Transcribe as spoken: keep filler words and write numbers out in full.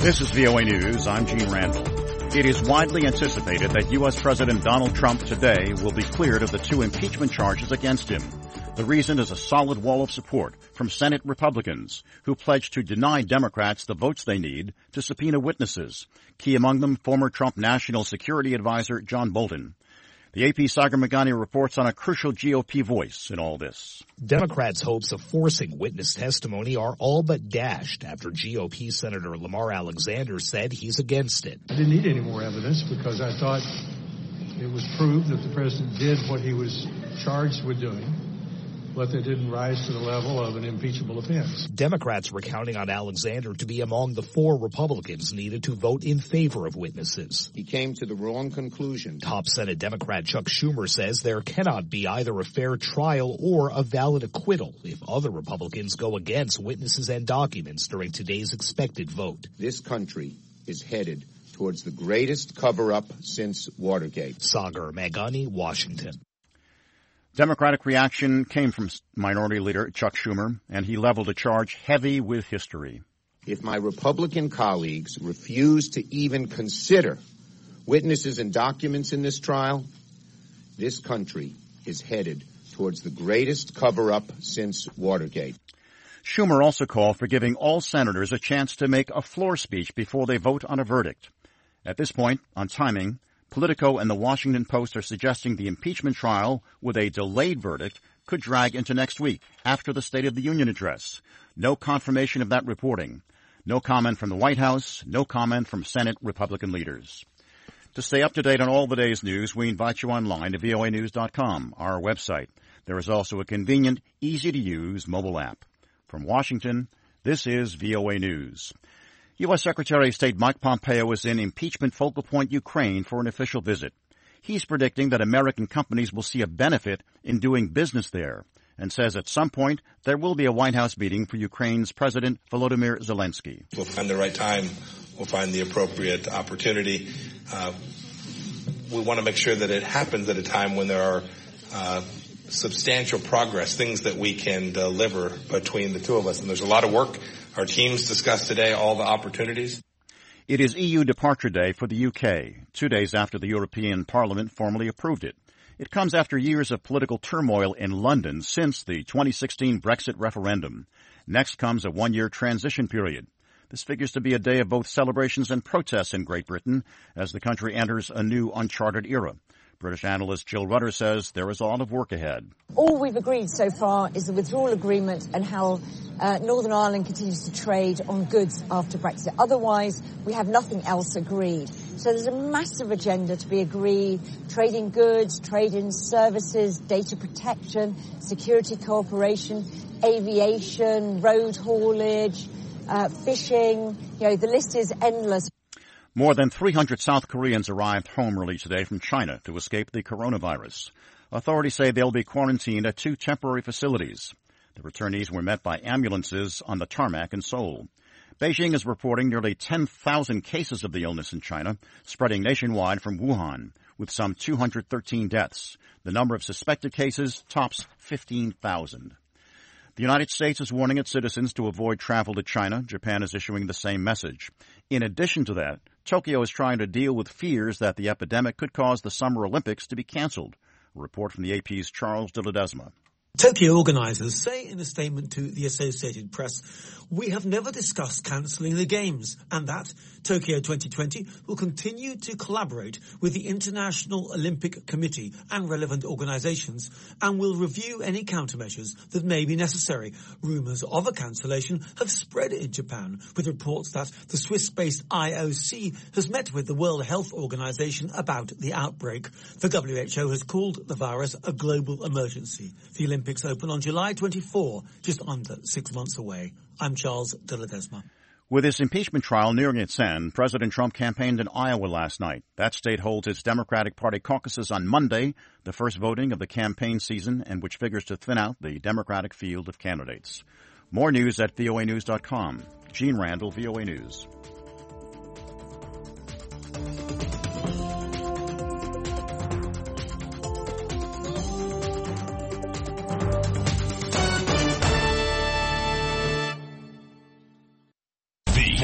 This is V O A News. I'm Gene Randall. It is widely anticipated that U S. President Donald Trump today will be cleared of the two impeachment charges against him. The reason is a solid wall of support from Senate Republicans who pledged to deny Democrats the votes they need to subpoena witnesses, key among them former Trump National Security Advisor John Bolton. The A P's Sagar Meghani reports on a crucial G O P voice in all this. Democrats' hopes of forcing witness testimony are all but dashed after G O P Senator Lamar Alexander said he's against it. I didn't need any more evidence because I thought it was proved that the president did what he was charged with doing, but they didn't rise to the level of an impeachable offense. Democrats were counting on Alexander to be among the four Republicans needed to vote in favor of witnesses. He came to the wrong conclusion. Top Senate Democrat Chuck Schumer says there cannot be either a fair trial or a valid acquittal if other Republicans go against witnesses and documents during today's expected vote. This country is headed towards the greatest cover-up since Watergate. Sagar Meghani, Washington. Democratic reaction came from Minority Leader Chuck Schumer, and he leveled a charge heavy with history. If my Republican colleagues refuse to even consider witnesses and documents in this trial, this country is headed towards the greatest cover-up since Watergate. Schumer also called for giving all senators a chance to make a floor speech before they vote on a verdict. At this point, on timing, Politico and the Washington Post are suggesting the impeachment trial with a delayed verdict could drag into next week after the State of the Union address. No confirmation of that reporting. No comment from the White House. No comment from Senate Republican leaders. To stay up to date on all the day's news, we invite you online to V O A news dot com, our website. There is also a convenient, easy-to-use mobile app. From Washington, this is V O A News. U S. Secretary of State Mike Pompeo is in impeachment focal point Ukraine for an official visit. He's predicting that American companies will see a benefit in doing business there and says at some point there will be a White House meeting for Ukraine's President Volodymyr Zelensky. We'll find the right time. We'll find the appropriate opportunity. Uh, we want to make sure that it happens at a time when there are uh, substantial progress, things that we can deliver between the two of us. And there's a lot of work. Our teams discussed today all the opportunities. It is E U departure day for the U K, two days after the European Parliament formally approved it. It comes after years of political turmoil in London since the twenty sixteen Brexit referendum. Next comes a one-year transition period. This figures to be a day of both celebrations and protests in Great Britain as the country enters a new uncharted era. British analyst Jill Rutter says there is a lot of work ahead. All we've agreed so far is the withdrawal agreement and how uh, Northern Ireland continues to trade on goods after Brexit. Otherwise, we have nothing else agreed. So there's a massive agenda to be agreed, trading goods, trading services, data protection, security cooperation, aviation, road haulage, uh, fishing. You know, the list is endless. More than three hundred South Koreans arrived home early today from China to escape the coronavirus. Authorities say they'll be quarantined at two temporary facilities. The returnees were met by ambulances on the tarmac in Seoul. Beijing is reporting nearly ten thousand cases of the illness in China, spreading nationwide from Wuhan, with some two hundred thirteen deaths. The number of suspected cases tops fifteen thousand. The United States is warning its citizens to avoid travel to China. Japan is issuing the same message. In addition to that, Tokyo is trying to deal with fears that the epidemic could cause the Summer Olympics to be canceled. A report from the A P's Charles de Ledesma. Tokyo organisers say in a statement to the Associated Press, "We have never discussed cancelling the Games, and that Tokyo twenty twenty will continue to collaborate with the International Olympic Committee and relevant organisations and will review any countermeasures that may be necessary." Rumours of a cancellation have spread in Japan, with reports that the Swiss-based I O C has met with the World Health Organisation about the outbreak. The W H O has called the virus a global emergency. The Olympics open on July twenty-fourth, just under six months away. I'm Charles de Ledesma. With his impeachment trial nearing its end, President Trump campaigned in Iowa last night. That state holds its Democratic Party caucuses on Monday, the first voting of the campaign season, and which figures to thin out the Democratic field of candidates. More news at V O A news dot com. Gene Randall, V O A News.